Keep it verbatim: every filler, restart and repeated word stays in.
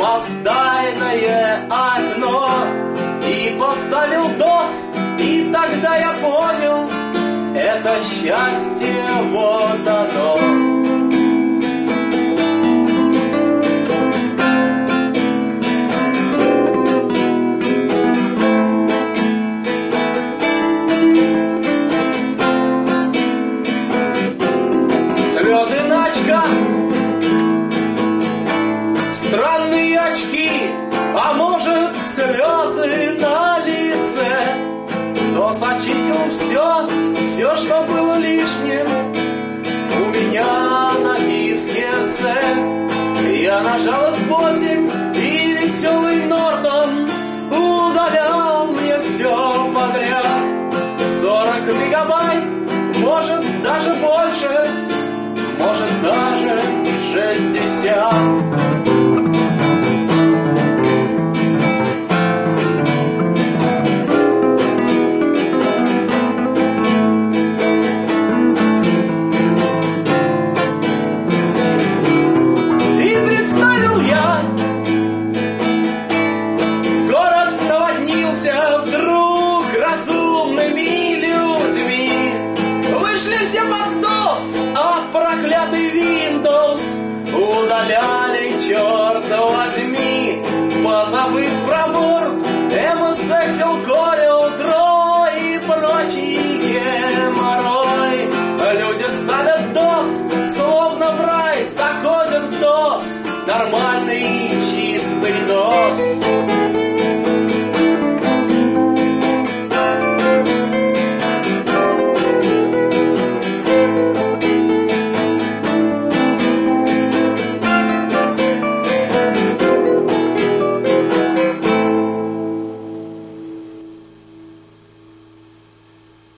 маздайное окно и поставил дос, и тогда я понял, это счастье, вот оно. Слезы на очках, странные очки, а может слезы на лице. Дос очистил все, все, что было лишним у меня на диске C. Я нажал эф восемь, и веселый Нортон удалял мне все подряд. Сорок мегабайт, может даже больше, может даже шестьдесят. Проклятый Windows удаляли, черт возьми, позабыв про Word, эм эс Excel, Corel, Draw и прочий геморрой. Люди ставят дос, словно в рай, заходят в дос, нормальный чистый дос.